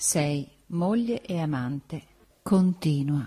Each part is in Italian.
Sei moglie e amante. Continua.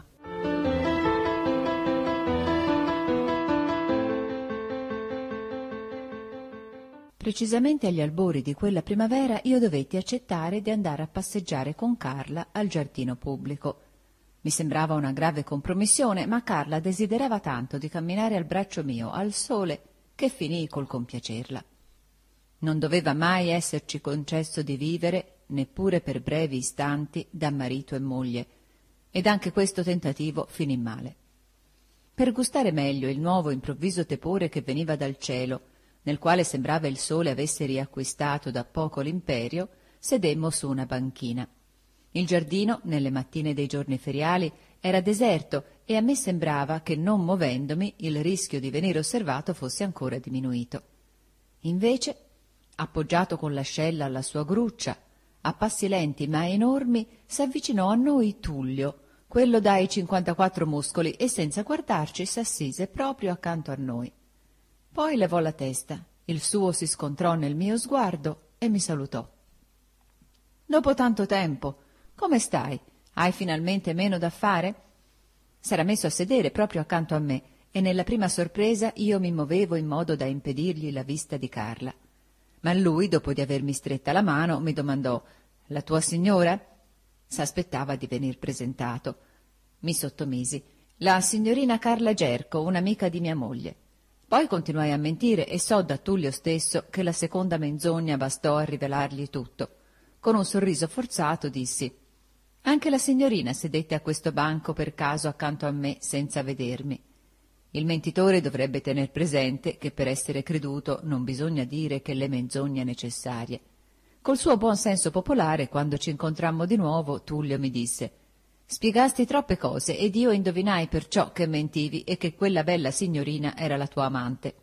Precisamente agli albori di quella primavera io dovetti accettare di andare a passeggiare con Carla al giardino pubblico. Mi sembrava una grave compromissione, ma Carla desiderava tanto di camminare al braccio mio al sole che finii col compiacerla. Non doveva mai esserci concesso di vivere, neppure per brevi istanti, da marito e moglie, ed anche questo tentativo finì male. Per gustare meglio il nuovo improvviso tepore che veniva dal cielo, nel quale sembrava il sole avesse riacquistato da poco l'imperio, sedemmo su una banchina. Il giardino, nelle mattine dei giorni feriali, era deserto e a me sembrava che, non muovendomi, il rischio di venire osservato fosse ancora diminuito. Invece, appoggiato con l'ascella alla sua gruccia, a passi lenti ma enormi, s'avvicinò a noi Tullio, quello dai 54 muscoli, e senza guardarci s'assise proprio accanto a noi. Poi levò la testa, il suo si scontrò nel mio sguardo e mi salutò. «Dopo tanto tempo, come stai? Hai finalmente meno da fare?» S'era messo a sedere proprio accanto a me e nella prima sorpresa io mi movevo in modo da impedirgli la vista di Carla. Ma lui, dopo di avermi stretta la mano, mi domandò: «La tua signora?» S'aspettava di venir presentato. Mi sottomisi: «La signorina Carla Gerco, un'amica di mia moglie». Poi continuai a mentire e so da Tullio stesso che la seconda menzogna bastò a rivelargli tutto. Con un sorriso forzato dissi: «Anche la signorina sedette a questo banco per caso accanto a me senza vedermi». Il mentitore dovrebbe tener presente che per essere creduto non bisogna dire che le menzogne necessarie. Col suo buon senso popolare, quando ci incontrammo di nuovo, Tullio mi disse: «Spiegasti troppe cose ed io indovinai perciò che mentivi e che quella bella signorina era la tua amante».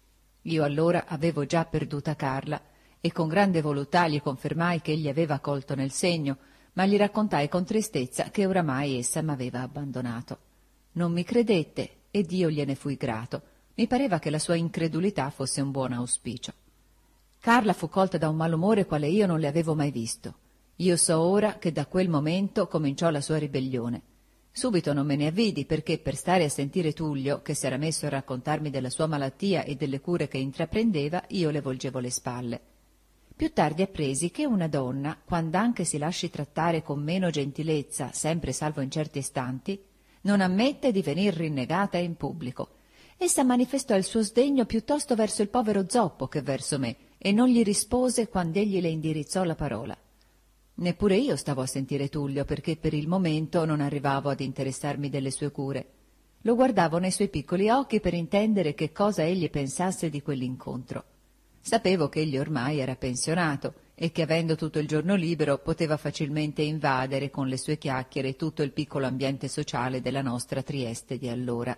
Io allora avevo già perduta Carla e con grande voluttà gli confermai che egli aveva colto nel segno, ma gli raccontai con tristezza che oramai essa m'aveva abbandonato. Non mi credette ed io gliene fui grato. Mi pareva che la sua incredulità fosse un buon auspicio. Carla fu colta da un malumore quale io non le avevo mai visto. Io so ora che da quel momento cominciò la sua ribellione. Subito non me ne avvidi perché, per stare a sentire Tullio, che s'era messo a raccontarmi della sua malattia e delle cure che intraprendeva, io le volgevo le spalle. Più tardi appresi che una donna, quand'anche si lasci trattare con meno gentilezza, sempre salvo in certi istanti, non ammette di venir rinnegata in pubblico. Essa manifestò il suo sdegno piuttosto verso il povero zoppo che verso me, e non gli rispose quand'egli le indirizzò la parola. Neppure io stavo a sentire Tullio, perché per il momento non arrivavo ad interessarmi delle sue cure. Lo guardavo nei suoi piccoli occhi per intendere che cosa egli pensasse di quell'incontro. Sapevo che egli ormai era pensionato e che, avendo tutto il giorno libero, poteva facilmente invadere con le sue chiacchiere tutto il piccolo ambiente sociale della nostra Trieste di allora.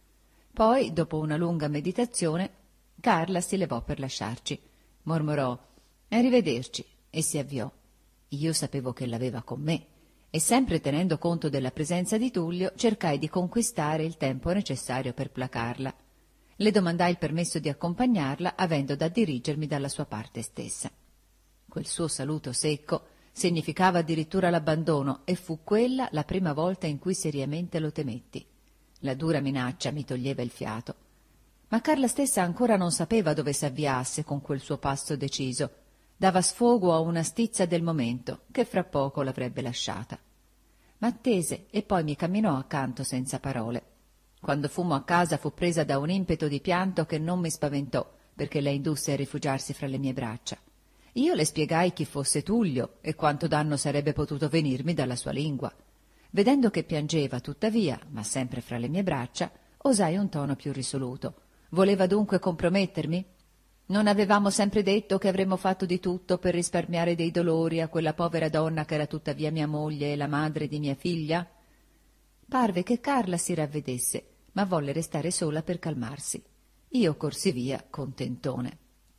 Poi, dopo una lunga meditazione, Carla si levò per lasciarci. Mormorò: «Arrivederci», e si avviò. Io sapevo che l'aveva con me e, sempre tenendo conto della presenza di Tullio, cercai di conquistare il tempo necessario per placarla. Le domandai il permesso di accompagnarla, avendo da dirigermi dalla sua parte stessa. Quel suo saluto secco significava addirittura l'abbandono, e fu quella la prima volta in cui seriamente lo temetti. La dura minaccia mi toglieva il fiato. Ma Carla stessa ancora non sapeva dove s'avviasse con quel suo passo deciso. Dava sfogo a una stizza del momento, che fra poco l'avrebbe lasciata. M'attese e poi mi camminò accanto senza parole. Quando fummo a casa fu presa da un impeto di pianto che non mi spaventò, perché la indusse a rifugiarsi fra le mie braccia. Io le spiegai chi fosse Tullio e quanto danno sarebbe potuto venirmi dalla sua lingua. Vedendo che piangeva tuttavia, ma sempre fra le mie braccia, osai un tono più risoluto. Voleva dunque compromettermi? Non avevamo sempre detto che avremmo fatto di tutto per risparmiare dei dolori a quella povera donna che era tuttavia mia moglie e la madre di mia figlia? Parve che Carla si ravvedesse, ma volle restare sola per calmarsi. Io corsi via contentone.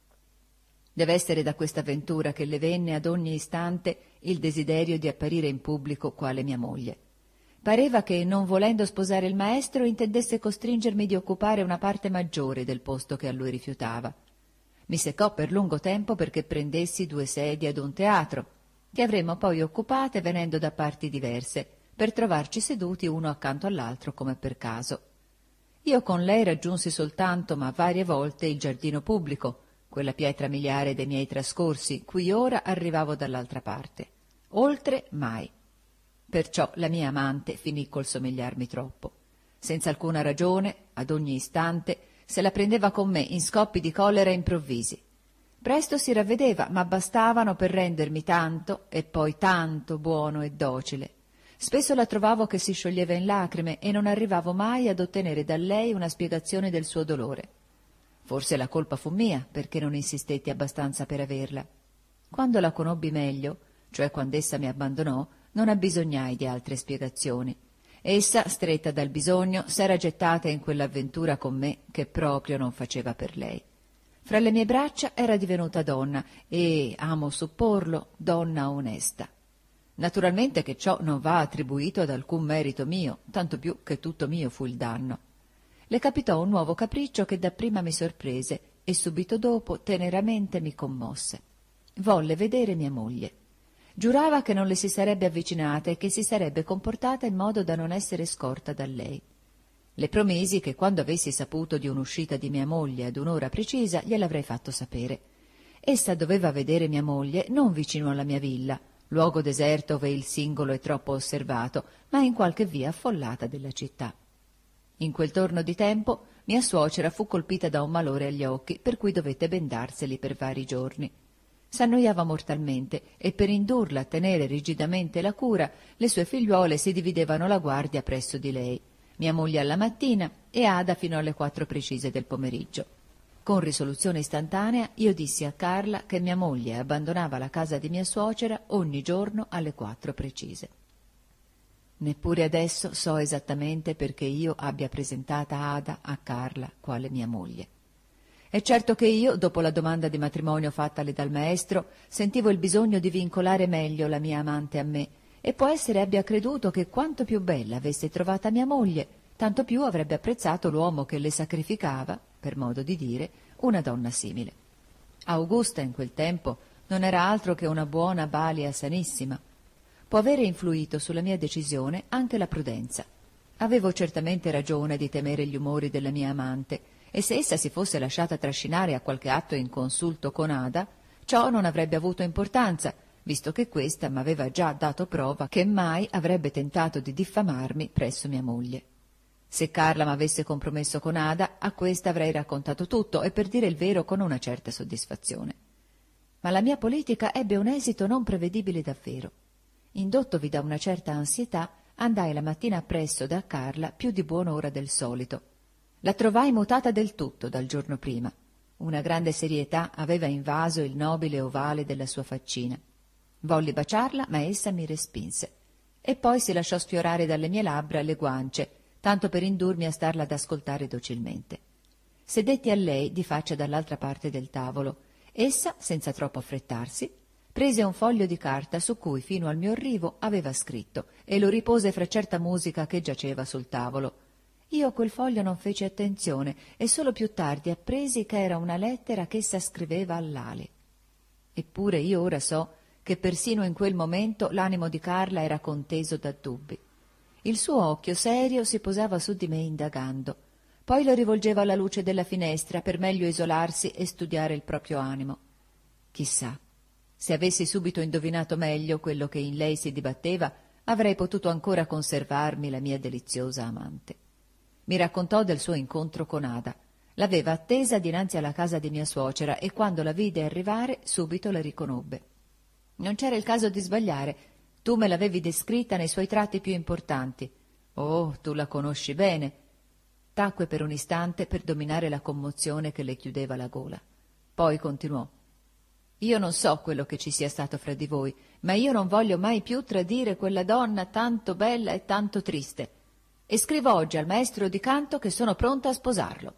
Deve essere da questa avventura che le venne ad ogni istante il desiderio di apparire in pubblico quale mia moglie. Pareva che, non volendo sposare il maestro, intendesse costringermi di occupare una parte maggiore del posto che a lui rifiutava. Mi seccò per lungo tempo perché prendessi 2 sedie ad un teatro. che avremmo poi occupate venendo da parti diverse, per trovarci seduti uno accanto all'altro come per caso. Io con lei raggiunsi soltanto, ma varie volte, il giardino pubblico, quella pietra miliare dei miei trascorsi, cui ora arrivavo dall'altra parte. Oltre mai. Perciò la mia amante finì col somigliarmi troppo. Senza alcuna ragione, ad ogni istante, se la prendeva con me in scoppi di collera improvvisi. Presto si ravvedeva, ma bastavano per rendermi tanto e poi tanto buono e docile. Spesso la trovavo che si scioglieva in lacrime e non arrivavo mai ad ottenere da lei una spiegazione del suo dolore. Forse la colpa fu mia, perché non insistetti abbastanza per averla. Quando la conobbi meglio, cioè quando essa mi abbandonò, non abbisognai di altre spiegazioni. Essa, stretta dal bisogno, s'era gettata in quell'avventura con me che proprio non faceva per lei. Fra le mie braccia era divenuta donna e, amo supporlo, donna onesta. Naturalmente che ciò non va attribuito ad alcun merito mio, tanto più che tutto mio fu il danno. Le capitò un nuovo capriccio che dapprima mi sorprese e subito dopo teneramente mi commosse. Volle vedere mia moglie. Giurava che non le si sarebbe avvicinata e che si sarebbe comportata in modo da non essere scorta da lei. Le promisi che quando avessi saputo di un'uscita di mia moglie ad un'ora precisa gliel'avrei fatto sapere. Essa doveva vedere mia moglie non vicino alla mia villa, luogo deserto ove il singolo è troppo osservato, ma in qualche via affollata della città. In quel torno di tempo mia suocera fu colpita da un malore agli occhi, per cui dovette bendarseli per vari giorni. S'annoiava mortalmente e per indurla a tenere rigidamente la cura, le sue figliuole si dividevano la guardia presso di lei, mia moglie alla mattina e Ada fino alle 4 precise del pomeriggio. Con risoluzione istantanea io dissi a Carla che mia moglie abbandonava la casa di mia suocera ogni giorno alle 4 precise. Neppure adesso so esattamente perché io abbia presentata Ada a Carla quale mia moglie. È certo che io, dopo la domanda di matrimonio fattale dal maestro, sentivo il bisogno di vincolare meglio la mia amante a me, e può essere abbia creduto che quanto più bella avesse trovata mia moglie, tanto più avrebbe apprezzato l'uomo che le sacrificava, per modo di dire, una donna simile. Augusta in quel tempo non era altro che una buona balia sanissima. Può avere influito sulla mia decisione anche la prudenza. Avevo certamente ragione di temere gli umori della mia amante, e se essa si fosse lasciata trascinare a qualche atto inconsulto con Ada, ciò non avrebbe avuto importanza, visto che questa m'aveva già dato prova che mai avrebbe tentato di diffamarmi presso mia moglie. Se Carla m'avesse compromesso con Ada, a questa avrei raccontato tutto e per dire il vero con una certa soddisfazione. Ma la mia politica ebbe un esito non prevedibile davvero. Indottovi da una certa ansietà, andai la mattina appresso da Carla più di buon'ora del solito. La trovai mutata del tutto dal giorno prima. Una grande serietà aveva invaso il nobile ovale della sua faccina. Volli baciarla, ma essa mi respinse. E poi si lasciò sfiorare dalle mie labbra le guance, tanto per indurmi a starla ad ascoltare docilmente. Sedetti a lei di faccia dall'altra parte del tavolo. Essa, senza troppo affrettarsi, prese un foglio di carta su cui fino al mio arrivo aveva scritto e lo ripose fra certa musica che giaceva sul tavolo. Io a quel foglio non feci attenzione e solo più tardi appresi che era una lettera ch'essa scriveva all'Ale. Eppure io ora so che persino in quel momento l'animo di Carla era conteso da dubbi. Il suo occhio serio si posava su di me indagando, poi lo rivolgeva alla luce della finestra per meglio isolarsi e studiare il proprio animo. Chissà, se avessi subito indovinato meglio quello che in lei si dibatteva, avrei potuto ancora conservarmi la mia deliziosa amante. Mi raccontò del suo incontro con Ada. L'aveva attesa dinanzi alla casa di mia suocera e quando la vide arrivare subito la riconobbe. Non c'era il caso di sbagliare. Tu me l'avevi descritta nei suoi tratti più importanti. Oh, tu la conosci bene. Tacque per un istante per dominare la commozione che le chiudeva la gola. Poi continuò. Io non so quello che ci sia stato fra di voi, ma io non voglio mai più tradire quella donna tanto bella e tanto triste. E scrivo oggi al maestro di canto che sono pronta a sposarlo.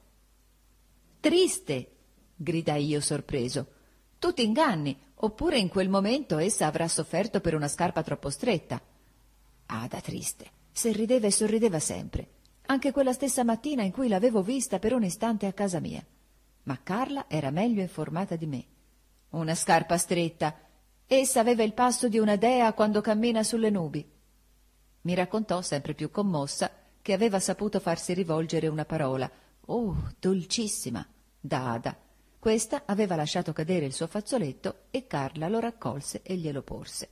Triste! Gridai io sorpreso. Tu t'inganni, oppure in quel momento essa avrà sofferto per una scarpa troppo stretta. Ada triste, se rideva e sorrideva sempre, anche quella stessa mattina in cui l'avevo vista per un istante a casa mia. Ma Carla era meglio informata di me. Una scarpa stretta, Essa aveva il passo di una dea quando cammina sulle nubi. Mi raccontò, sempre più commossa, che aveva saputo farsi rivolgere una parola, oh, dolcissima, da Ada. Questa aveva lasciato cadere il suo fazzoletto e Carla lo raccolse e glielo porse.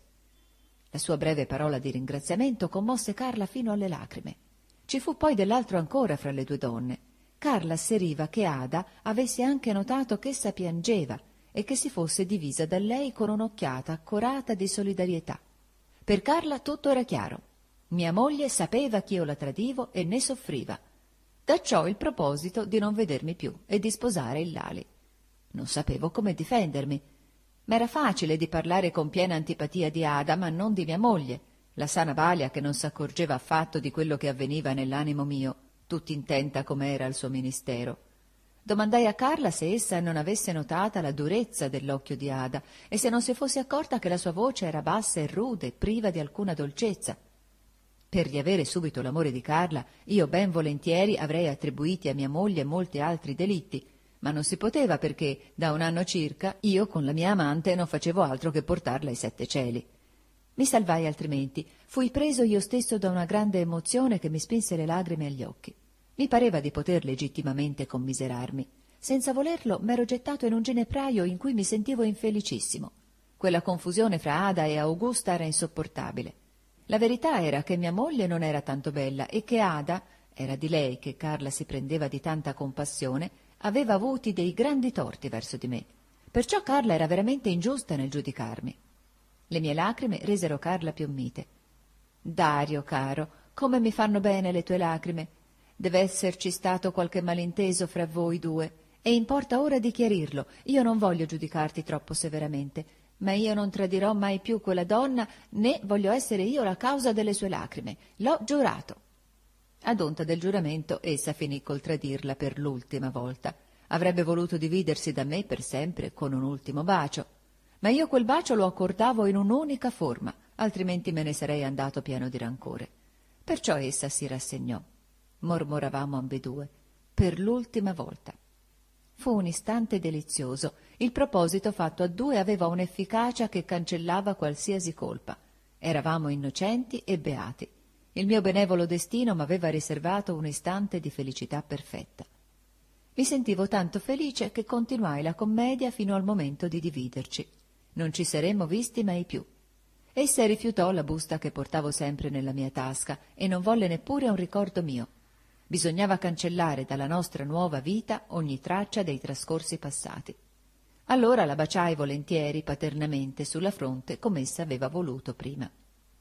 La sua breve parola di ringraziamento commosse Carla fino alle lacrime. Ci fu poi dell'altro ancora fra le due donne. Carla asseriva che Ada avesse anche notato ch'essa piangeva e che si fosse divisa da lei con un'occhiata accorata di solidarietà. Per Carla tutto era chiaro. Mia moglie sapeva ch'io la tradivo e ne soffriva. Da ciò il proposito di non vedermi più e di sposare il Lali. Non sapevo come difendermi. M'era facile di parlare con piena antipatia di Ada, ma non di mia moglie, la sana balia che non s'accorgeva affatto di quello che avveniva nell'animo mio, tutta intenta com'era al suo ministero. Domandai a Carla se essa non avesse notata la durezza dell'occhio di Ada e se non si fosse accorta che la sua voce era bassa e rude, priva di alcuna dolcezza. Per riavere subito l'amore di Carla, io ben volentieri avrei attribuiti a mia moglie molti altri delitti, ma non si poteva perché, da un anno circa, io con la mia amante non facevo altro che portarla ai sette cieli. Mi salvai altrimenti, fui preso io stesso da una grande emozione che mi spinse le lagrime agli occhi. Mi pareva di poter legittimamente commiserarmi. Senza volerlo m'ero gettato in un ginepraio in cui mi sentivo infelicissimo. Quella confusione fra Ada e Augusta era insopportabile. La verità era che mia moglie non era tanto bella e che Ada, era di lei che Carla si prendeva di tanta compassione, aveva avuti dei grandi torti verso di me. Perciò Carla era veramente ingiusta nel giudicarmi. Le mie lacrime resero Carla più mite. Dario, caro, come mi fanno bene le tue lacrime. Deve esserci stato qualche malinteso fra voi due, e importa ora di chiarirlo. Io non voglio giudicarti troppo severamente, ma io non tradirò mai più quella donna, né voglio essere io la causa delle sue lacrime. L'ho giurato. Ad onta del giuramento essa finì col tradirla per l'ultima volta. Avrebbe voluto dividersi da me per sempre con un ultimo bacio, ma io quel bacio lo accordavo in un'unica forma, altrimenti me ne sarei andato pieno di rancore. Perciò essa si rassegnò. Mormoravamo ambedue, per l'ultima volta. Fu un istante delizioso. Il proposito fatto a due aveva un'efficacia che cancellava qualsiasi colpa. Eravamo innocenti e beati. Il mio benevolo destino m'aveva riservato un istante di felicità perfetta. Mi sentivo tanto felice che continuai la commedia fino al momento di dividerci. Non ci saremmo visti mai più. Essa rifiutò la busta che portavo sempre nella mia tasca e non volle neppure un ricordo mio. Bisognava cancellare dalla nostra nuova vita ogni traccia dei trascorsi passati. Allora la baciai volentieri, paternamente, sulla fronte, come essa aveva voluto prima.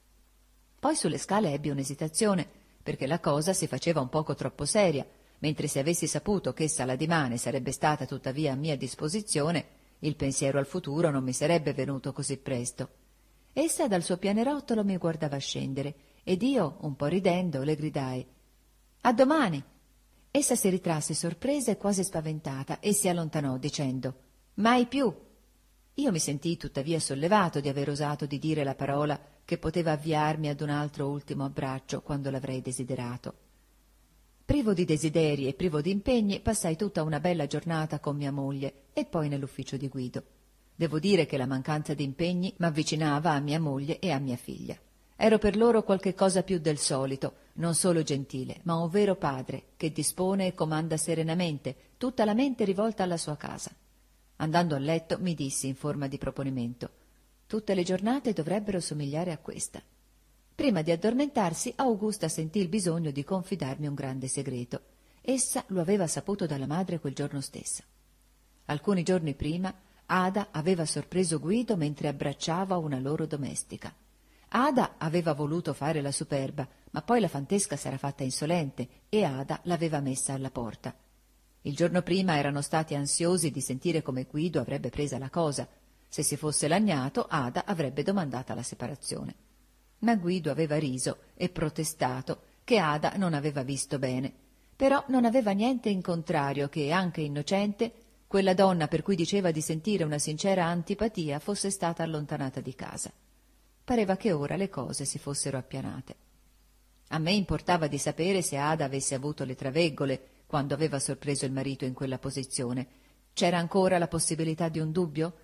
Poi sulle scale ebbi un'esitazione, perché la cosa si faceva un poco troppo seria, mentre se avessi saputo ch'essa la dimane sarebbe stata tuttavia a mia disposizione, il pensiero al futuro non mi sarebbe venuto così presto. Essa dal suo pianerottolo mi guardava scendere, ed io, un po' ridendo, le gridai: «A domani!» Essa si ritrasse sorpresa e quasi spaventata e si allontanò dicendo: «Mai più!» Io mi sentii tuttavia sollevato di aver osato di dire la parola che poteva avviarmi ad un altro ultimo abbraccio quando l'avrei desiderato. Privo di desideri e privo di impegni, passai tutta una bella giornata con mia moglie e poi nell'ufficio di Guido. Devo dire che la mancanza di impegni m'avvicinava a mia moglie e a mia figlia. Ero per loro qualche cosa più del solito, non solo gentile, ma un vero padre che dispone e comanda serenamente, tutta la mente rivolta alla sua casa. Andando a letto mi dissi in forma di proponimento: tutte le giornate dovrebbero somigliare a questa. Prima di addormentarsi, Augusta sentì il bisogno di confidarmi un grande segreto. Essa lo aveva saputo dalla madre quel giorno stesso. Alcuni giorni prima, Ada aveva sorpreso Guido mentre abbracciava una loro domestica. Ada aveva voluto fare la superba, ma poi la fantesca s'era fatta insolente e Ada l'aveva messa alla porta. Il giorno prima erano stati ansiosi di sentire come Guido avrebbe presa la cosa. Se si fosse lagnato, Ada avrebbe domandata la separazione. Ma Guido aveva riso e protestato che Ada non aveva visto bene, però non aveva niente in contrario che, anche innocente, quella donna per cui diceva di sentire una sincera antipatia fosse stata allontanata di casa. Pareva che ora le cose si fossero appianate. A me importava di sapere se Ada avesse avuto le traveggole quando aveva sorpreso il marito in quella posizione. C'era ancora la possibilità di un dubbio?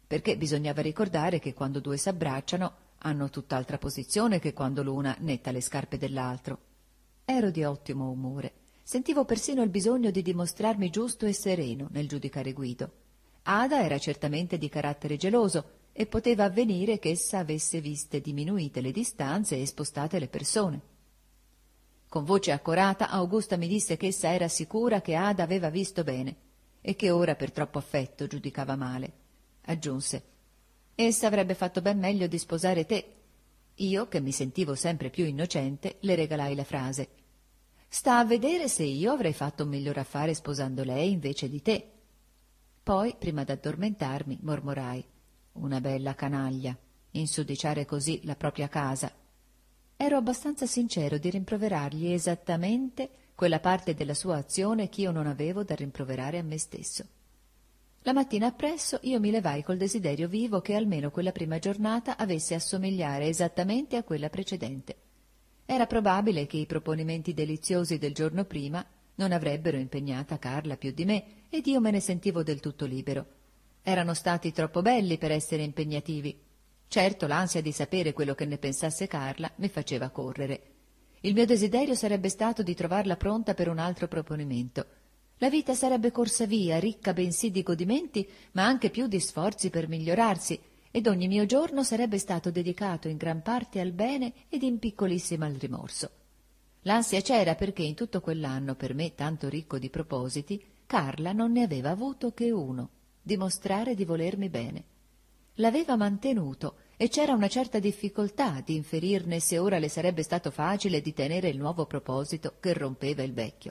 perché bisognava ricordare che quando due s'abbracciano hanno tutt'altra posizione che quando l'una netta le scarpe dell'altro. Ero di ottimo umore. Sentivo persino il bisogno di dimostrarmi giusto e sereno nel giudicare Guido. Ada era certamente di carattere geloso e poteva avvenire che essa avesse viste diminuite le distanze e spostate le persone. Con voce accorata Augusta mi disse che essa era sicura che Ada aveva visto bene e che ora per troppo affetto giudicava male. Aggiunse: essa avrebbe fatto ben meglio di sposare te. Io, che mi sentivo sempre più innocente, le regalai la frase: sta a vedere se io avrei fatto un miglior affare sposando lei invece di te. Poi, prima d'addormentarmi, mormorai: una bella canaglia, insudiciare così la propria casa. Ero abbastanza sincero di rimproverargli esattamente quella parte della sua azione ch'io non avevo da rimproverare a me stesso. La mattina appresso io mi levai col desiderio vivo che almeno quella prima giornata avesse a somigliare esattamente a quella precedente. Era probabile che i proponimenti deliziosi del giorno prima non avrebbero impegnata Carla più di me ed io me ne sentivo del tutto libero. Erano stati troppo belli per essere impegnativi. Certo, l'ansia di sapere quello che ne pensasse Carla mi faceva correre. Il mio desiderio sarebbe stato di trovarla pronta per un altro proponimento. La vita sarebbe corsa via, ricca bensì di godimenti, ma anche più di sforzi per migliorarsi, ed ogni mio giorno sarebbe stato dedicato in gran parte al bene ed in piccolissima al rimorso. L'ansia c'era perché in tutto quell'anno, per me tanto ricco di propositi, Carla non ne aveva avuto che uno: dimostrare di volermi bene. L'aveva mantenuto e c'era una certa difficoltà di inferirne se ora le sarebbe stato facile di tenere il nuovo proposito che rompeva il vecchio.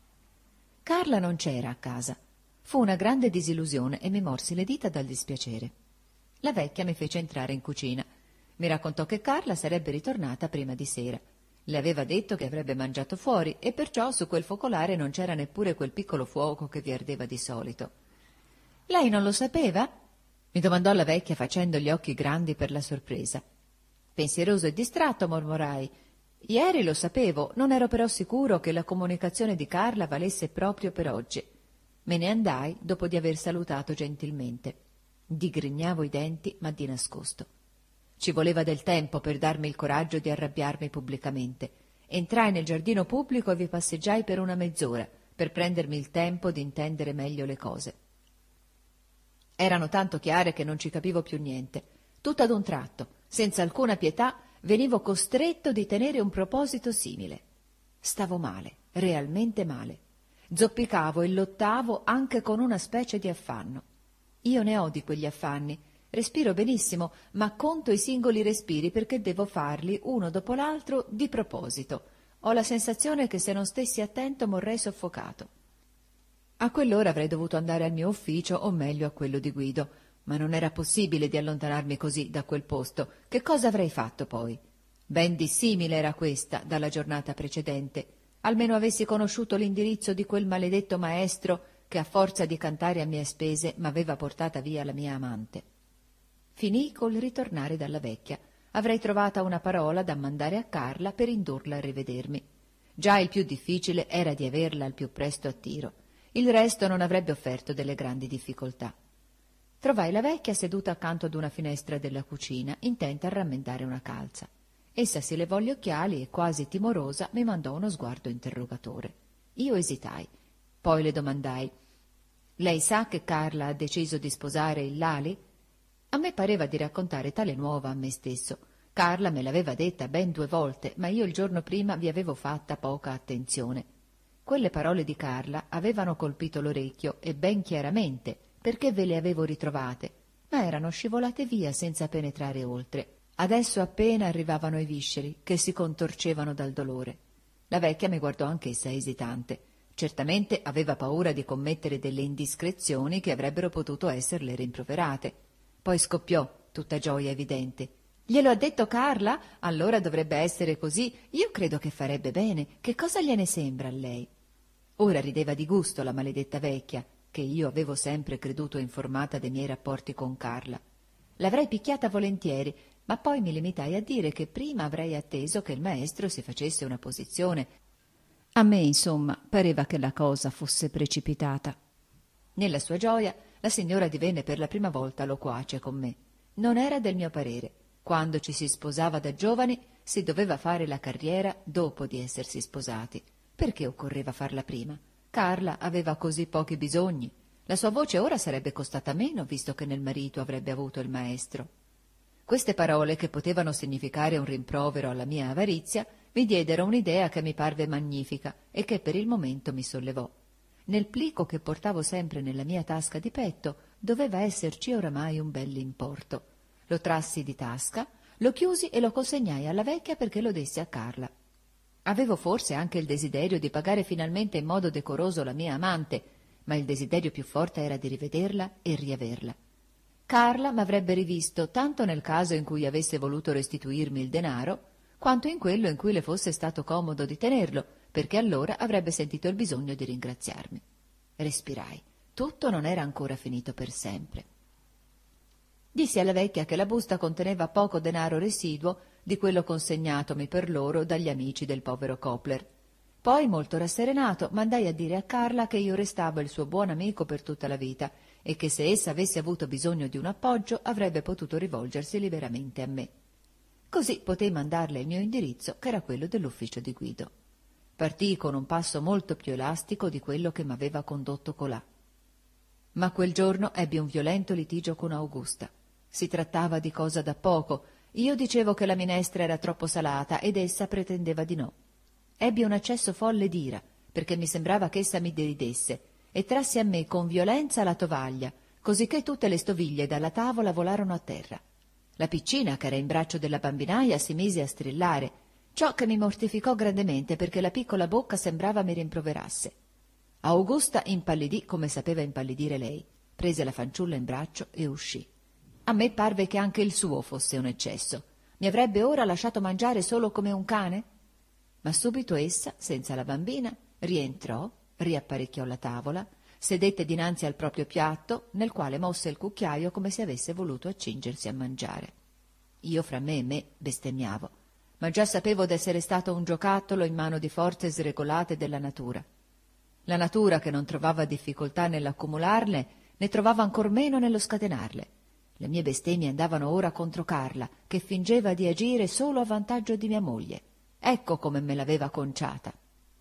Carla non c'era a casa. Fu una grande disillusione e mi morsi le dita dal dispiacere. La vecchia mi fece entrare in cucina. Mi raccontò che Carla sarebbe ritornata prima di sera. Le aveva detto che avrebbe mangiato fuori e perciò su quel focolare non c'era neppure quel piccolo fuoco che vi ardeva di solito. «Lei non lo sapeva?» mi domandò la vecchia facendo gli occhi grandi per la sorpresa. Pensieroso e distratto mormorai: «Ieri lo sapevo, non ero però sicuro che la comunicazione di Carla valesse proprio per oggi». Me ne andai dopo di aver salutato gentilmente. Digrignavo i denti, ma di nascosto. Ci voleva del tempo per darmi il coraggio di arrabbiarmi pubblicamente. Entrai nel giardino pubblico e vi passeggiai per una mezz'ora, per prendermi il tempo di intendere meglio le cose. Erano tanto chiare che non ci capivo più niente. Tutto ad un tratto, senza alcuna pietà, venivo costretto di tenere un proposito simile. Stavo male, realmente male. Zoppicavo e lottavo anche con una specie di affanno. Io ne ho di quegli affanni. Respiro benissimo, ma conto i singoli respiri perché devo farli uno dopo l'altro di proposito. Ho la sensazione che se non stessi attento morrei soffocato. A quell'ora avrei dovuto andare al mio ufficio, o meglio a quello di Guido, ma non era possibile di allontanarmi così da quel posto. Che cosa avrei fatto poi? Ben dissimile era questa dalla giornata precedente. Almeno avessi conosciuto l'indirizzo di quel maledetto maestro che a forza di cantare a mie spese m'aveva portata via la mia amante. Finii col ritornare dalla vecchia. Avrei trovata una parola da mandare a Carla per indurla a rivedermi. Già il più difficile era di averla al più presto a tiro. Il resto non avrebbe offerto delle grandi difficoltà. Trovai la vecchia seduta accanto ad una finestra della cucina, intenta a rammendare una calza. Essa si levò gli occhiali e, quasi timorosa, mi mandò uno sguardo interrogatore. Io esitai. Poi le domandai: «Lei sa che Carla ha deciso di sposare il Lali?» A me pareva di raccontare tale nuova a me stesso. Carla me l'aveva detta ben 2 volte, ma io il giorno prima vi avevo fatta poca attenzione. Quelle parole di Carla avevano colpito l'orecchio e ben chiaramente, perché ve le avevo ritrovate, ma erano scivolate via senza penetrare oltre. Adesso appena arrivavano i visceri, che si contorcevano dal dolore. La vecchia mi guardò anch'essa esitante. Certamente aveva paura di commettere delle indiscrezioni che avrebbero potuto esserle rimproverate. Poi scoppiò, tutta gioia evidente. «Glielo ha detto Carla? Allora dovrebbe essere così. Io credo che farebbe bene. Che cosa gliene sembra a lei?» Ora rideva di gusto la maledetta vecchia, che io avevo sempre creduto informata dei miei rapporti con Carla. L'avrei picchiata volentieri, ma poi mi limitai a dire che prima avrei atteso che il maestro si facesse una posizione. A me, insomma, pareva che la cosa fosse precipitata. Nella sua gioia, la signora divenne per la prima volta loquace con me. Non era del mio parere. Quando ci si sposava da giovani, si doveva fare la carriera dopo di essersi sposati. Perché occorreva farla prima? Carla aveva così pochi bisogni. La sua voce ora sarebbe costata meno, visto che nel marito avrebbe avuto il maestro. Queste parole, che potevano significare un rimprovero alla mia avarizia, mi diedero un'idea che mi parve magnifica e che per il momento mi sollevò. Nel plico che portavo sempre nella mia tasca di petto doveva esserci oramai un bell'importo. Lo trassi di tasca, lo chiusi e lo consegnai alla vecchia perché lo dessi a Carla. Avevo forse anche il desiderio di pagare finalmente in modo decoroso la mia amante, ma il desiderio più forte era di rivederla e riaverla. Carla m'avrebbe rivisto tanto nel caso in cui avesse voluto restituirmi il denaro, quanto in quello in cui le fosse stato comodo di tenerlo, perché allora avrebbe sentito il bisogno di ringraziarmi. Respirai. Tutto non era ancora finito per sempre. Dissi alla vecchia che la busta conteneva poco denaro residuo di quello consegnatomi per loro dagli amici del povero Copler. Poi, molto rasserenato, mandai a dire a Carla che io restavo il suo buon amico per tutta la vita e che se essa avesse avuto bisogno di un appoggio avrebbe potuto rivolgersi liberamente a me. Così potei mandarle il mio indirizzo, che era quello dell'ufficio di Guido. Partii con un passo molto più elastico di quello che m'aveva condotto colà. Ma quel giorno ebbi un violento litigio con Augusta. Si trattava di cosa da poco. Io dicevo che la minestra era troppo salata ed essa pretendeva di no. Ebbi un accesso folle d'ira, perché mi sembrava che essa mi deridesse, e trassi a me con violenza la tovaglia, cosicché tutte le stoviglie dalla tavola volarono a terra. La piccina, che era in braccio della bambinaia, si mise a strillare, ciò che mi mortificò grandemente perché la piccola bocca sembrava mi rimproverasse. Augusta impallidì come sapeva impallidire lei, prese la fanciulla in braccio e uscì. A me parve che anche il suo fosse un eccesso. Mi avrebbe ora lasciato mangiare solo come un cane? Ma subito essa, senza la bambina, rientrò, riapparecchiò la tavola, sedette dinanzi al proprio piatto, nel quale mosse il cucchiaio come se avesse voluto accingersi a mangiare. Io fra me e me bestemmiavo, ma già sapevo d'essere stato un giocattolo in mano di forze sregolate della natura. La natura, che non trovava difficoltà nell'accumularle, ne trovava ancor meno nello scatenarle. Le mie bestemmie andavano ora contro Carla, che fingeva di agire solo a vantaggio di mia moglie. Ecco come me l'aveva conciata.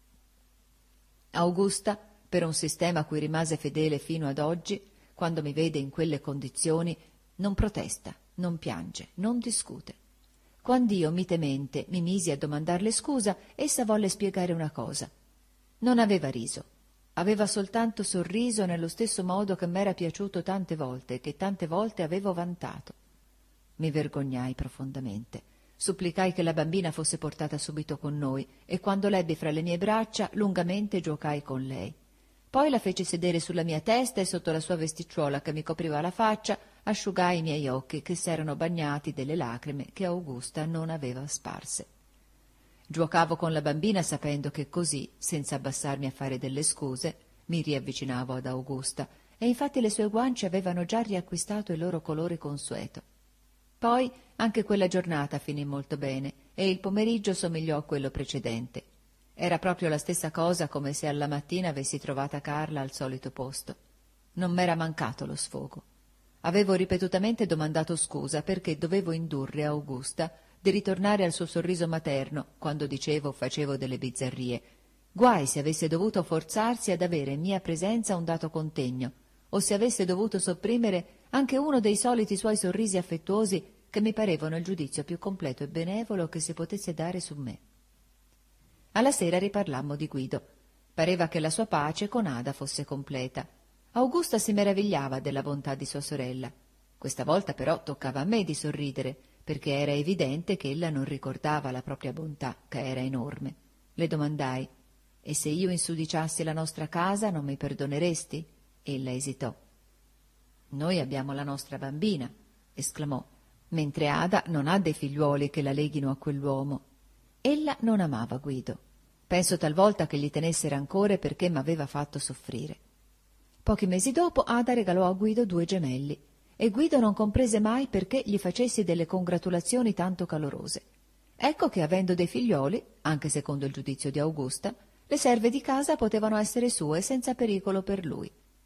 Augusta, per un sistema a cui rimase fedele fino ad oggi, quando mi vede in quelle condizioni, non protesta, non piange, non discute. Quand'io mitemente mi misi a domandarle scusa, essa volle spiegare una cosa. Non aveva riso, aveva soltanto sorriso nello stesso modo che m'era piaciuto tante volte e che tante volte avevo vantato. Mi vergognai profondamente. Supplicai che la bambina fosse portata subito con noi e quando l'ebbi fra le mie braccia lungamente giuocai con lei. Poi la feci sedere sulla mia testa e sotto la sua vesticciuola che mi copriva la faccia asciugai i miei occhi che s'erano bagnati delle lacrime che Augusta non aveva sparse. Giuocavo con la bambina sapendo che così, senza abbassarmi a fare delle scuse, mi riavvicinavo ad Augusta e infatti le sue guance avevano già riacquistato il loro colore consueto. Poi anche quella giornata finì molto bene e il pomeriggio somigliò a quello precedente. Era proprio la stessa cosa come se alla mattina avessi trovata Carla al solito posto. Non m'era mancato lo sfogo. Avevo ripetutamente domandato scusa perché dovevo indurre Augusta di ritornare al suo sorriso materno quando dicevo o facevo delle bizzarrie. Guai se avesse dovuto forzarsi ad avere in mia presenza un dato contegno, o se avesse dovuto sopprimere anche uno dei soliti suoi sorrisi affettuosi che mi parevano il giudizio più completo e benevolo che si potesse dare su me. Alla sera riparlammo di Guido. Pareva che la sua pace con Ada fosse completa. Augusta si meravigliava della bontà di sua sorella. Questa volta però toccava a me di sorridere, perché era evidente che ella non ricordava la propria bontà, che era enorme. Le domandai: «E se io insudiciassi la nostra casa non mi perdoneresti?» Ella esitò. «Noi abbiamo la nostra bambina», esclamò, «mentre Ada non ha dei figliuoli che la leghino a quell'uomo». Ella non amava Guido. Penso talvolta che gli tenesse rancore perché m'aveva fatto soffrire. Pochi mesi dopo Ada regalò a Guido 2 gemelli e Guido non comprese mai perché gli facessi delle congratulazioni tanto calorose. Ecco che avendo dei figlioli, anche secondo il giudizio di Augusta, le serve di casa potevano essere sue senza pericolo per lui.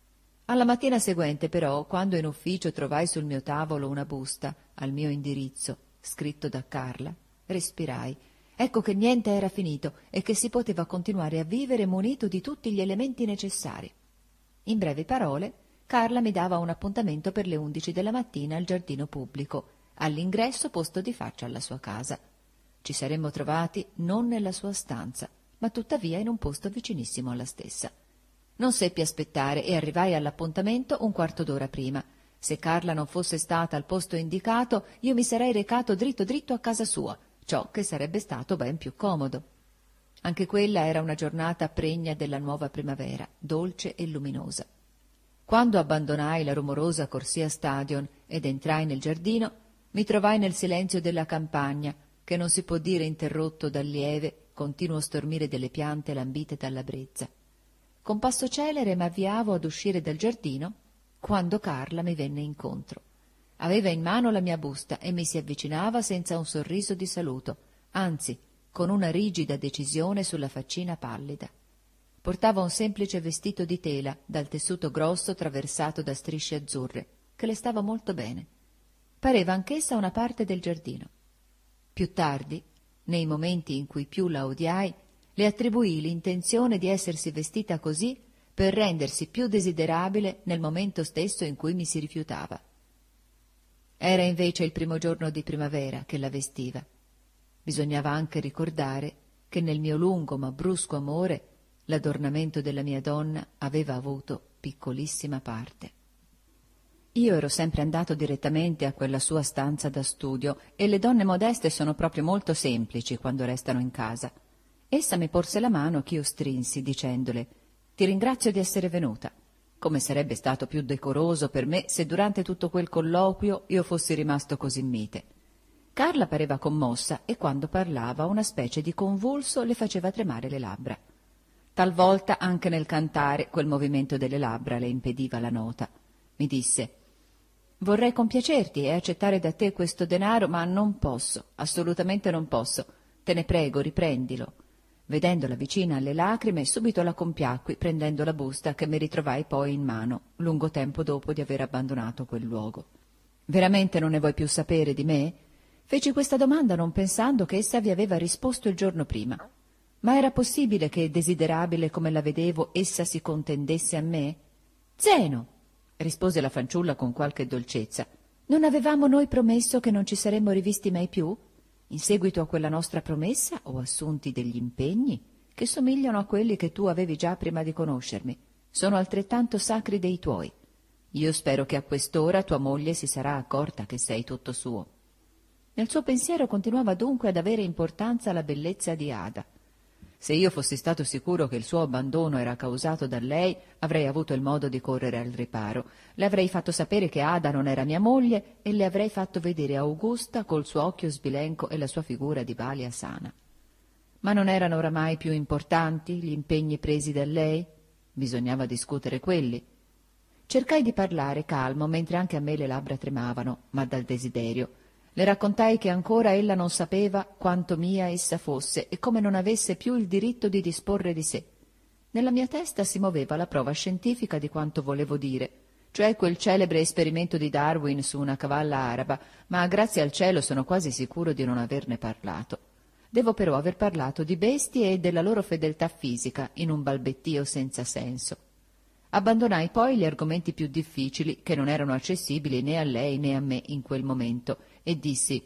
Alla mattina seguente, però, quando in ufficio trovai sul mio tavolo una busta al mio indirizzo, scritto da Carla, respirai. Ecco che niente era finito e che si poteva continuare a vivere munito di tutti gli elementi necessari. In brevi parole, Carla mi dava un appuntamento per le 11 della mattina al giardino pubblico, all'ingresso posto di faccia alla sua casa. Ci saremmo trovati non nella sua stanza, ma tuttavia in un posto vicinissimo alla stessa. Non seppi aspettare e arrivai all'appuntamento un quarto d'ora prima. Se Carla non fosse stata al posto indicato, io mi sarei recato dritto dritto a casa sua, ciò che sarebbe stato ben più comodo. Anche quella era una giornata pregna della nuova primavera, dolce e luminosa. Quando abbandonai la rumorosa corsia Stadion ed entrai nel giardino, mi trovai nel silenzio della campagna, che non si può dire interrotto dal lieve, continuo stormire delle piante lambite dalla brezza. Con passo celere m'avviavo ad uscire dal giardino, quando Carla mi venne incontro. Aveva in mano la mia busta e mi si avvicinava senza un sorriso di saluto, anzi, con una rigida decisione sulla faccina pallida. Portava un semplice vestito di tela, dal tessuto grosso traversato da strisce azzurre, che le stava molto bene. Pareva anch'essa una parte del giardino. Più tardi, nei momenti in cui più la odiai, le attribuii l'intenzione di essersi vestita così per rendersi più desiderabile nel momento stesso in cui mi si rifiutava. Era invece il primo giorno di primavera che la vestiva. Bisognava anche ricordare che nel mio lungo ma brusco amore l'adornamento della mia donna aveva avuto piccolissima parte. Io ero sempre andato direttamente a quella sua stanza da studio e le donne modeste sono proprio molto semplici quando restano in casa. Essa mi porse la mano che io strinsi dicendole: «Ti ringrazio di essere venuta. Come sarebbe stato più decoroso per me se durante tutto quel colloquio io fossi rimasto così mite». Carla pareva commossa e quando parlava una specie di convulso le faceva tremare le labbra. Talvolta anche nel cantare quel movimento delle labbra le impediva la nota. Mi disse: «Vorrei compiacerti e accettare da te questo denaro, ma non posso, assolutamente non posso. Te ne prego, riprendilo». Vedendola vicina alle lacrime, subito la compiacqui, prendendo la busta che mi ritrovai poi in mano, lungo tempo dopo di aver abbandonato quel luogo. «Veramente non ne vuoi più sapere di me?» Feci questa domanda non pensando che essa vi aveva risposto il giorno prima. Ma era possibile che, desiderabile come la vedevo, essa si contendesse a me? «Zeno», rispose la fanciulla con qualche dolcezza, «non avevamo noi promesso che non ci saremmo rivisti mai più? In seguito a quella nostra promessa ho assunti degli impegni che somigliano a quelli che tu avevi già prima di conoscermi. Sono altrettanto sacri dei tuoi. Io spero che a quest'ora tua moglie si sarà accorta che sei tutto suo». Nel suo pensiero continuava dunque ad avere importanza la bellezza di Ada. Se io fossi stato sicuro che il suo abbandono era causato da lei, avrei avuto il modo di correre al riparo. Le avrei fatto sapere che Ada non era mia moglie e le avrei fatto vedere Augusta col suo occhio sbilenco e la sua figura di balia sana. Ma non erano oramai più importanti gli impegni presi da lei? Bisognava discutere quelli. Cercai di parlare calmo, mentre anche a me le labbra tremavano, ma dal desiderio. Le raccontai che ancora ella non sapeva quanto mia essa fosse e come non avesse più il diritto di disporre di sé. Nella mia testa si muoveva la prova scientifica di quanto volevo dire, cioè quel celebre esperimento di Darwin su una cavalla araba, ma grazie al cielo sono quasi sicuro di non averne parlato. Devo però aver parlato di bestie e della loro fedeltà fisica in un balbettio senza senso. Abbandonai poi gli argomenti più difficili, che non erano accessibili né a lei né a me in quel momento, e dissi: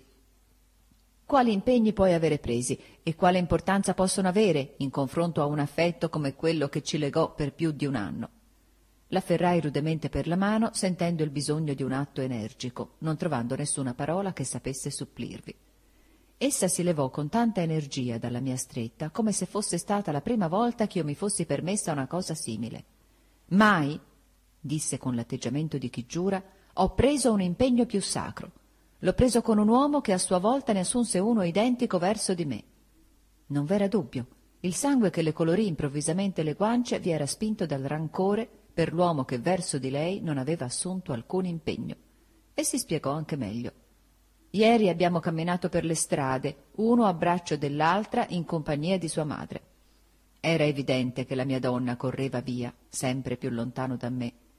«Quali impegni puoi avere presi e quale importanza possono avere in confronto a un affetto come quello che ci legò per più di un anno?» L'afferrai rudemente per la mano, sentendo il bisogno di un atto energico, non trovando nessuna parola che sapesse supplirvi. Essa si levò con tanta energia dalla mia stretta, come se fosse stata la prima volta che io mi fossi permessa una cosa simile. «Mai», disse con l'atteggiamento di chi giura, «ho preso un impegno più sacro. L'ho preso con un uomo che a sua volta ne assunse uno identico verso di me». Non v'era dubbio. Il sangue che le colorì improvvisamente le guance vi era spinto dal rancore per l'uomo che verso di lei non aveva assunto alcun impegno. E si spiegò anche meglio. «Ieri abbiamo camminato per le strade, uno a braccio dell'altra in compagnia di sua madre. Era evidente che la mia donna correva via, sempre più lontano da me.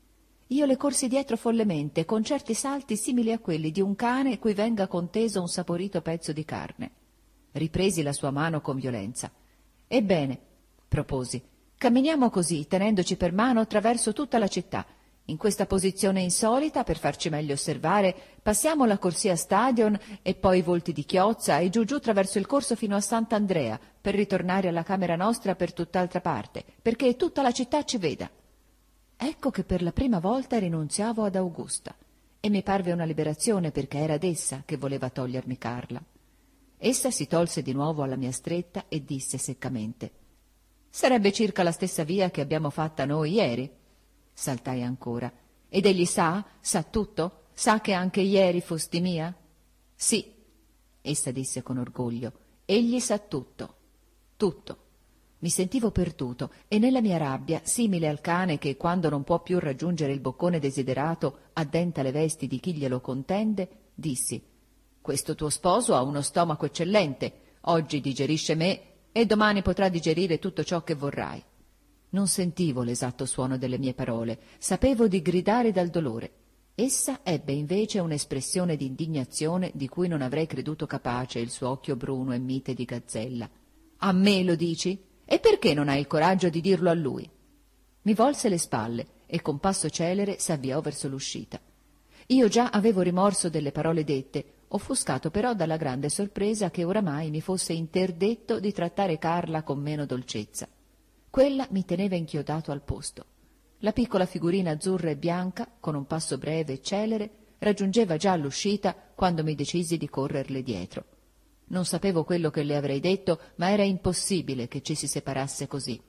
Io le corsi dietro follemente, con certi salti simili a quelli di un cane cui venga conteso un saporito pezzo di carne. Ripresi la sua mano con violenza. «Ebbene», proposi, «camminiamo così, tenendoci per mano attraverso tutta la città. In questa posizione insolita, per farci meglio osservare, passiamo la corsia Stadion e poi i volti di Chiozza e giù giù attraverso il corso fino a Sant'Andrea, per ritornare alla camera nostra per tutt'altra parte, perché tutta la città ci veda». Ecco che per la prima volta rinunziavo ad Augusta, e mi parve una liberazione, perché era ad essa che voleva togliermi Carla. Essa si tolse di nuovo alla mia stretta e disse seccamente: «Sarebbe circa la stessa via che abbiamo fatta noi ieri». Saltai ancora. «Ed egli sa tutto? Sa che anche ieri fosti mia?» «Sì», essa disse con orgoglio, «egli sa tutto, tutto». Mi sentivo perduto e nella mia rabbia, simile al cane che, quando non può più raggiungere il boccone desiderato, addenta le vesti di chi glielo contende, dissi: «Questo tuo sposo ha uno stomaco eccellente, oggi digerisce me e domani potrà digerire tutto ciò che vorrai». Non sentivo l'esatto suono delle mie parole, sapevo di gridare dal dolore. Essa ebbe invece un'espressione di indignazione di cui non avrei creduto capace il suo occhio bruno e mite di gazzella. «A me lo dici? E perché non hai il coraggio di dirlo a lui?» Mi volse le spalle e con passo celere s'avviò verso l'uscita. Io già avevo rimorso delle parole dette, offuscato però dalla grande sorpresa che oramai mi fosse interdetto di trattare Carla con meno dolcezza. Quella mi teneva inchiodato al posto. La piccola figurina azzurra e bianca, con un passo breve e celere, raggiungeva già l'uscita quando mi decisi di correrle dietro. Non sapevo quello che le avrei detto, ma era impossibile che ci si separasse così.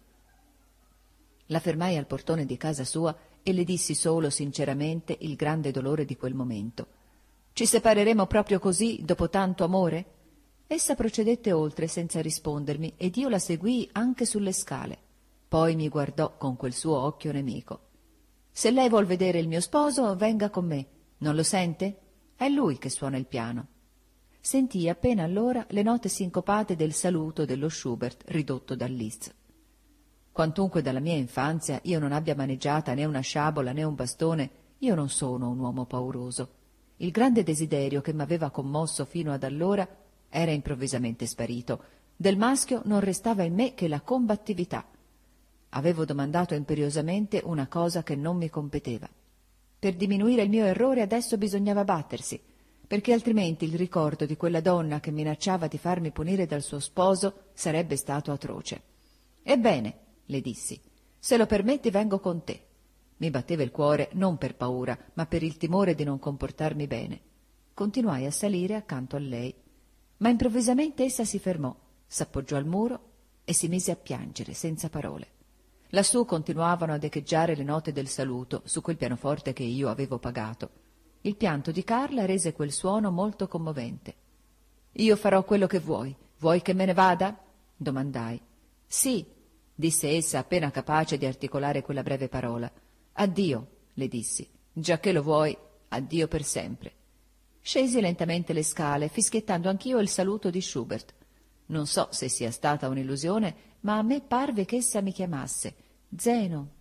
La fermai al portone di casa sua e le dissi solo sinceramente il grande dolore di quel momento. «Ci separeremo proprio così, dopo tanto amore?» Essa procedette oltre senza rispondermi ed io la seguii anche sulle scale. Poi mi guardò con quel suo occhio nemico. «Se lei vuol vedere il mio sposo, venga con me. Non lo sente? È lui che suona il piano». Sentii appena allora le note sincopate del saluto dello Schubert ridotto dal Liszt. Quantunque dalla mia infanzia io non abbia maneggiata né una sciabola né un bastone, io non sono un uomo pauroso. Il grande desiderio che m'aveva commosso fino ad allora era improvvisamente sparito. Del maschio non restava in me che la combattività. Avevo domandato imperiosamente una cosa che non mi competeva. Per diminuire il mio errore adesso bisognava battersi, perché altrimenti il ricordo di quella donna che minacciava di farmi punire dal suo sposo sarebbe stato atroce. «Ebbene», le dissi, «se lo permetti vengo con te». Mi batteva il cuore non per paura, ma per il timore di non comportarmi bene. Continuai a salire accanto a lei, ma improvvisamente essa si fermò, s'appoggiò al muro e si mise a piangere senza parole. Lassù continuavano ad echeggiare le note del saluto su quel pianoforte che io avevo pagato. Il pianto di Carla rese quel suono molto commovente. «Io farò quello che vuoi. Vuoi che me ne vada?» domandai. «Sì», disse essa appena capace di articolare quella breve parola. «Addio», le dissi. «Giacché lo vuoi, addio per sempre». Scesi lentamente le scale, fischiettando anch'io il saluto di Schubert. Non so se sia stata un'illusione, ma a me parve che essa mi chiamasse «Zeno».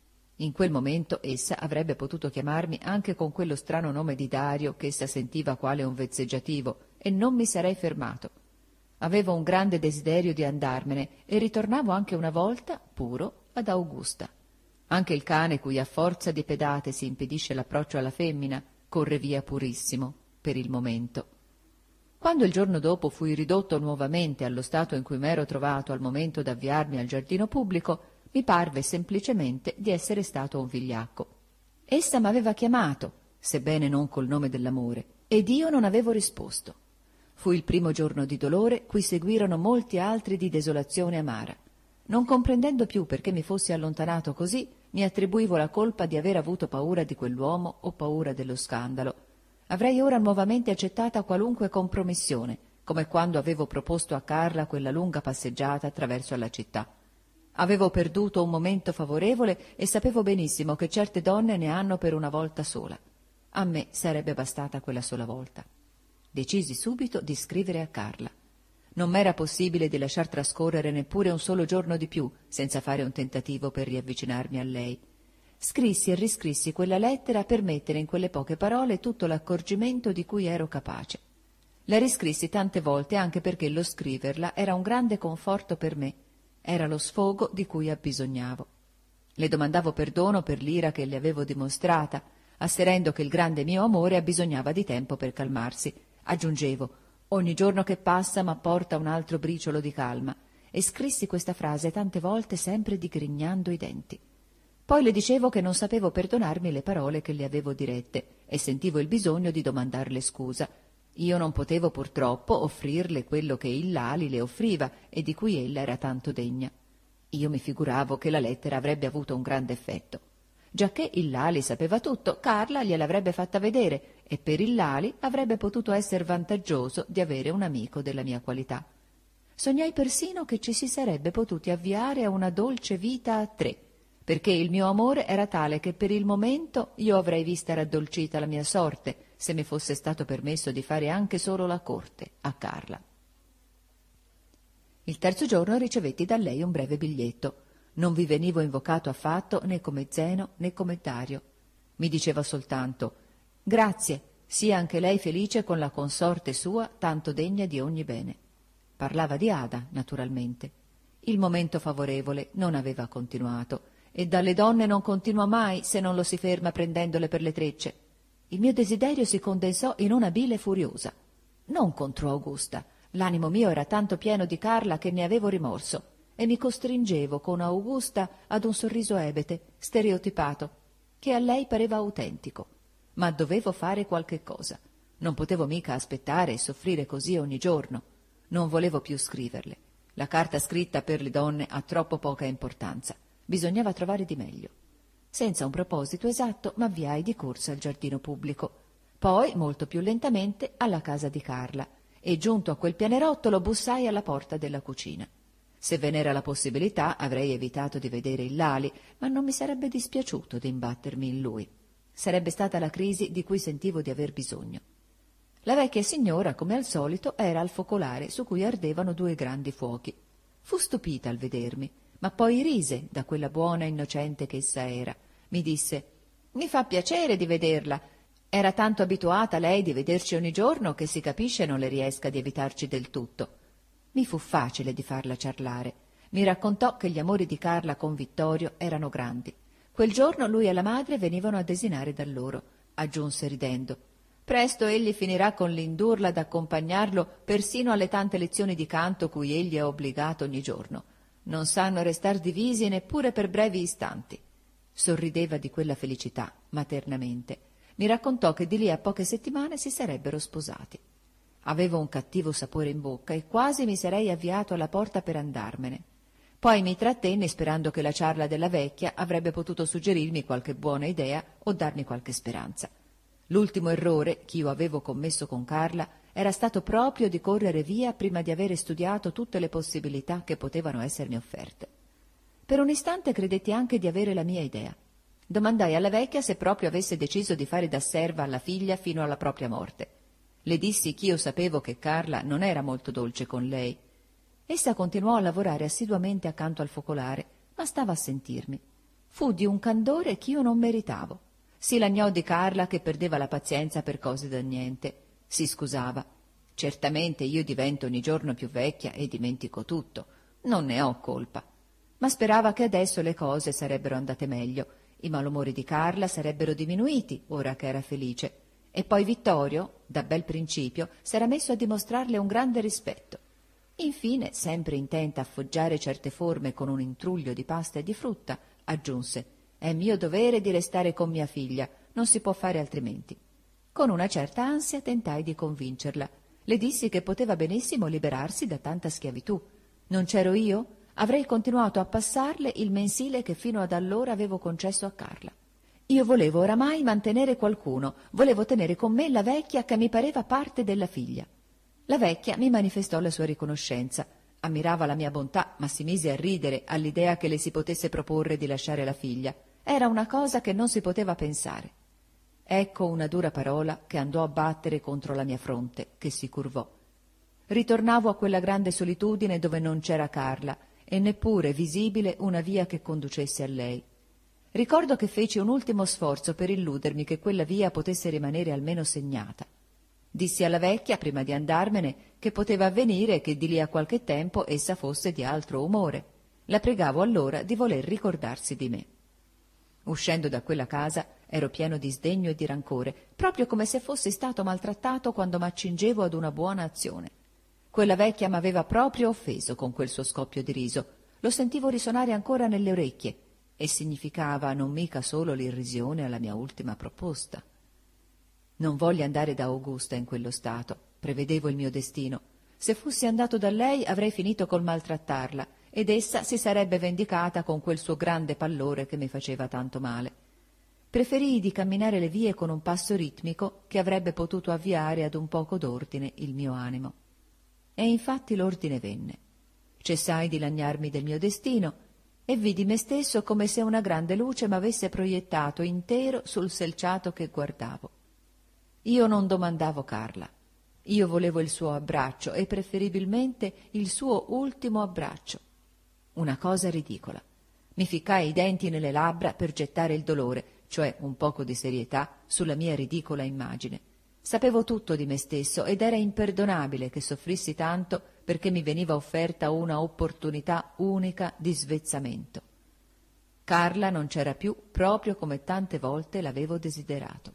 In quel momento essa avrebbe potuto chiamarmi anche con quello strano nome di Dario che essa sentiva quale un vezzeggiativo, e non mi sarei fermato. Avevo un grande desiderio di andarmene e ritornavo anche una volta, puro, ad Augusta. Anche il cane cui a forza di pedate si impedisce l'approccio alla femmina corre via purissimo, per il momento. Quando il giorno dopo fui ridotto nuovamente allo stato in cui m'ero trovato al momento d'avviarmi al giardino pubblico, mi parve semplicemente di essere stato un vigliacco. Essa m'aveva chiamato, sebbene non col nome dell'amore, ed io non avevo risposto. Fu il primo giorno di dolore, cui seguirono molti altri di desolazione amara. Non comprendendo più perché mi fossi allontanato così, mi attribuivo la colpa di aver avuto paura di quell'uomo o paura dello scandalo. Avrei ora nuovamente accettata qualunque compromissione, come quando avevo proposto a Carla quella lunga passeggiata attraverso la città. Avevo perduto un momento favorevole e sapevo benissimo che certe donne ne hanno per una volta sola. A me sarebbe bastata quella sola volta. Decisi subito di scrivere a Carla. Non m'era possibile di lasciar trascorrere neppure un solo giorno di più senza fare un tentativo per riavvicinarmi a lei. scrissi e riscrissi quella lettera per mettere in quelle poche parole tutto l'accorgimento di cui ero capace. La riscrissi tante volte anche perché lo scriverla era un grande conforto per me, era lo sfogo di cui abbisognavo. Le domandavo perdono per l'ira che le avevo dimostrata, asserendo che il grande mio amore abbisognava di tempo per calmarsi. Aggiungevo: ogni giorno che passa m'apporta un altro briciolo di calma, e scrissi questa frase tante volte, sempre digrignando i denti. Poi le dicevo che non sapevo perdonarmi le parole che le avevo dirette e sentivo il bisogno di domandarle scusa. Io non potevo purtroppo offrirle quello che il Lali le offriva e di cui ella era tanto degna. Io mi figuravo che la lettera avrebbe avuto un grande effetto. Giacché il Lali sapeva tutto, Carla gliel'avrebbe fatta vedere e per il Lali avrebbe potuto essere vantaggioso di avere un amico della mia qualità. Sognai persino che ci si sarebbe potuti avviare a una dolce vita a tre, perché il mio amore era tale che per il momento io avrei vista raddolcita la mia sorte se mi fosse stato permesso di fare anche solo la corte a Carla. Il terzo giorno ricevetti da lei un breve biglietto. Non vi venivo invocato affatto né come Zeno né come Dario. Mi diceva soltanto: grazie, sia anche lei felice con la consorte sua tanto degna di ogni bene. Parlava di Ada, naturalmente. Il momento favorevole non aveva continuato, e dalle donne non continua mai se non lo si ferma prendendole per le trecce. Il mio desiderio si condensò in una bile furiosa. Non contro Augusta. L'animo mio era tanto pieno di Carla che ne avevo rimorso, e mi costringevo con Augusta ad un sorriso ebete, stereotipato, che a lei pareva autentico. Ma dovevo fare qualche cosa. Non potevo mica aspettare e soffrire così ogni giorno. Non volevo più scriverle. La carta scritta per le donne ha troppo poca importanza. Bisognava trovare di meglio. Senza un proposito esatto m'avviai di corsa al giardino pubblico, poi, molto più lentamente, alla casa di Carla, e giunto a quel pianerottolo bussai alla porta della cucina. Se ve n'era la possibilità avrei evitato di vedere il Lali, ma non mi sarebbe dispiaciuto di imbattermi in lui. Sarebbe stata la crisi di cui sentivo di aver bisogno. La vecchia signora, come al solito, era al focolare su cui ardevano 2 grandi fuochi. Fu stupita al vedermi, ma poi rise da quella buona innocente che essa era. Mi disse: «Mi fa piacere di vederla. Era tanto abituata lei di vederci ogni giorno che si capisce non le riesca di evitarci del tutto». Mi fu facile di farla ciarlare. Mi raccontò che gli amori di Carla con Vittorio erano grandi. Quel giorno lui e la madre venivano a desinare da loro. Aggiunse ridendo: «Presto egli finirà con l'indurla ad accompagnarlo persino alle tante lezioni di canto cui egli è obbligato ogni giorno. Non sanno restar divisi neppure per brevi istanti». Sorrideva di quella felicità, maternamente. Mi raccontò che di lì a poche settimane si sarebbero sposati. Avevo un cattivo sapore in bocca e quasi mi sarei avviato alla porta per andarmene. Poi mi trattenni sperando che la ciarla della vecchia avrebbe potuto suggerirmi qualche buona idea o darmi qualche speranza. L'ultimo errore ch'io avevo commesso con Carla era stato proprio di correre via prima di avere studiato tutte le possibilità che potevano essermi offerte. Per un istante credetti anche di avere la mia idea. Domandai alla vecchia se proprio avesse deciso di fare da serva alla figlia fino alla propria morte. Le dissi ch'io sapevo che Carla non era molto dolce con lei. Essa continuò a lavorare assiduamente accanto al focolare, ma stava a sentirmi. Fu di un candore ch'io non meritavo. Si lagnò di Carla che perdeva la pazienza per cose da niente. Si scusava. Certamente io divento ogni giorno più vecchia e dimentico tutto. Non ne ho colpa. Ma sperava che adesso le cose sarebbero andate meglio. I malumori di Carla sarebbero diminuiti ora che era felice. E poi Vittorio, da bel principio, s'era messo a dimostrarle un grande rispetto. Infine, sempre intenta a foggiare certe forme con un intruglio di pasta e di frutta, aggiunse: «È mio dovere di restare con mia figlia, non si può fare altrimenti». Con una certa ansia tentai di convincerla. Le dissi che poteva benissimo liberarsi da tanta schiavitù. Non c'ero io? Avrei continuato a passarle il mensile che fino ad allora avevo concesso a Carla. Io volevo oramai mantenere qualcuno, volevo tenere con me la vecchia che mi pareva parte della figlia. La vecchia mi manifestò la sua riconoscenza, ammirava la mia bontà, ma si mise a ridere all'idea che le si potesse proporre di lasciare la figlia. Era una cosa che non si poteva pensare. Ecco una dura parola che andò a battere contro la mia fronte, che si curvò. Ritornavo a quella grande solitudine dove non c'era Carla e neppure visibile una via che conducesse a lei. Ricordo che feci un ultimo sforzo per illudermi che quella via potesse rimanere almeno segnata. Dissi alla vecchia, prima di andarmene, che poteva avvenire che di lì a qualche tempo essa fosse di altro umore. La pregavo allora di voler ricordarsi di me. Uscendo da quella casa ero pieno di sdegno e di rancore, proprio come se fossi stato maltrattato quando m'accingevo ad una buona azione. Quella vecchia m'aveva proprio offeso con quel suo scoppio di riso. Lo sentivo risonare ancora nelle orecchie e significava non mica solo l'irrisione alla mia ultima proposta. Non voglio andare da Augusta in quello stato, prevedevo il mio destino. Se fossi andato da lei avrei finito col maltrattarla ed essa si sarebbe vendicata con quel suo grande pallore che mi faceva tanto male. Preferii di camminare le vie con un passo ritmico che avrebbe potuto avviare ad un poco d'ordine il mio animo. E infatti l'ordine venne. Cessai di lagnarmi del mio destino e vidi me stesso come se una grande luce m'avesse proiettato intero sul selciato che guardavo. Io non domandavo Carla. Io volevo il suo abbraccio e preferibilmente il suo ultimo abbraccio. Una cosa ridicola. Mi ficcai i denti nelle labbra per gettare il dolore, cioè un poco di serietà, sulla mia ridicola immagine. Sapevo tutto di me stesso ed era imperdonabile che soffrissi tanto perché mi veniva offerta una opportunità unica di svezzamento. Carla non c'era più proprio come tante volte l'avevo desiderato.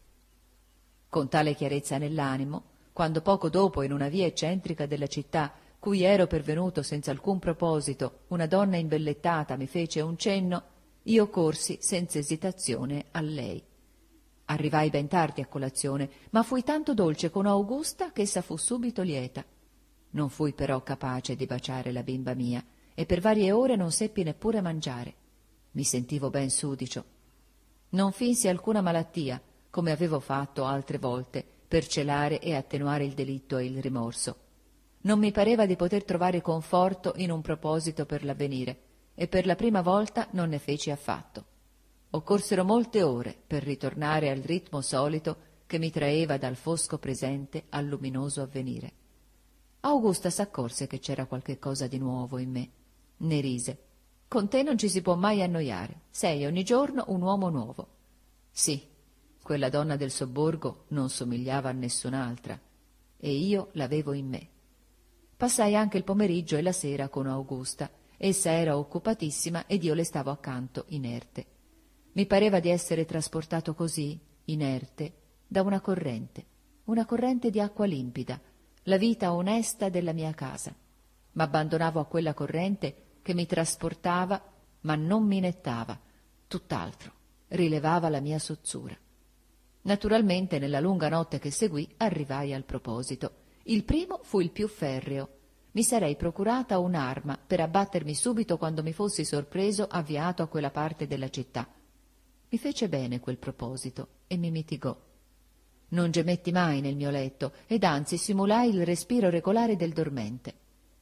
Con tale chiarezza nell'animo, quando poco dopo in una via eccentrica della città, cui ero pervenuto senza alcun proposito, una donna imbellettata mi fece un cenno, io corsi senza esitazione a lei. Arrivai ben tardi a colazione, ma fui tanto dolce con Augusta che essa fu subito lieta. Non fui però capace di baciare la bimba mia e per varie ore non seppi neppure mangiare. Mi sentivo ben sudicio. Non finsi alcuna malattia, come avevo fatto altre volte, per celare e attenuare il delitto e il rimorso. Non mi pareva di poter trovare conforto in un proposito per l'avvenire, e per la prima volta non ne feci affatto. Occorsero molte ore per ritornare al ritmo solito che mi traeva dal fosco presente al luminoso avvenire. Augusta s'accorse che c'era qualche cosa di nuovo in me. Ne rise. «Con te non ci si può mai annoiare. Sei ogni giorno un uomo nuovo». Sì, quella donna del sobborgo non somigliava a nessun'altra, e io l'avevo in me. Passai anche il pomeriggio e la sera con Augusta. Essa era occupatissima ed io le stavo accanto, inerte. Mi pareva di essere trasportato così, inerte, da una corrente di acqua limpida, la vita onesta della mia casa. M'abbandonavo a quella corrente che mi trasportava, ma non mi nettava, tutt'altro, rilevava la mia sozzura. Naturalmente, nella lunga notte che seguì, arrivai al proposito. Il primo fu il più ferreo. Mi sarei procurata un'arma per abbattermi subito quando mi fossi sorpreso avviato a quella parte della città. Mi fece bene quel proposito e mi mitigò. Non gemetti mai nel mio letto ed anzi simulai il respiro regolare del dormente.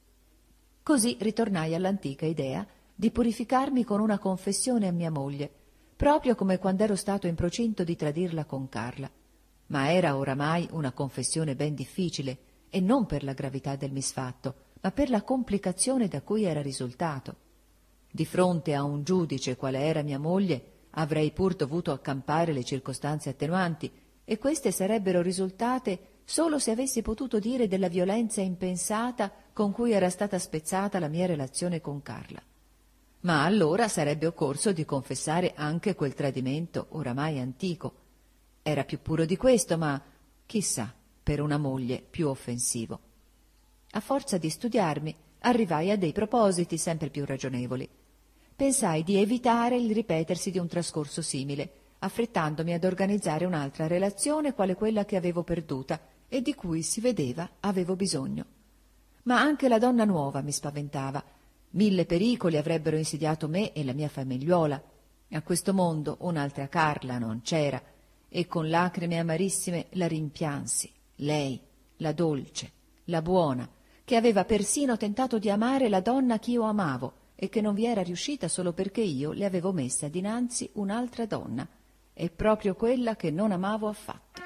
Così ritornai all'antica idea di purificarmi con una confessione a mia moglie, proprio come quando ero stato in procinto di tradirla con Carla. Ma era oramai una confessione ben difficile, e non per la gravità del misfatto, ma per la complicazione da cui era risultato. Di fronte a un giudice quale era mia moglie, avrei pur dovuto accampare le circostanze attenuanti, e queste sarebbero risultate solo se avessi potuto dire della violenza impensata con cui era stata spezzata la mia relazione con Carla. Ma allora sarebbe occorso di confessare anche quel tradimento oramai antico. Era più puro di questo, ma, chissà, per una moglie più offensivo. A forza di studiarmi, arrivai a dei propositi sempre più ragionevoli. Pensai di evitare il ripetersi di un trascorso simile, affrettandomi ad organizzare un'altra relazione quale quella che avevo perduta e di cui, si vedeva, avevo bisogno. Ma anche la donna nuova mi spaventava. 1000 pericoli avrebbero insidiato me e la mia famigliuola. A questo mondo un'altra Carla non c'era, e con lacrime amarissime la rimpiansi, lei, la dolce, la buona, che aveva persino tentato di amare la donna ch'io amavo e che non vi era riuscita solo perché io le avevo messa dinanzi un'altra donna, e proprio quella che non amavo affatto.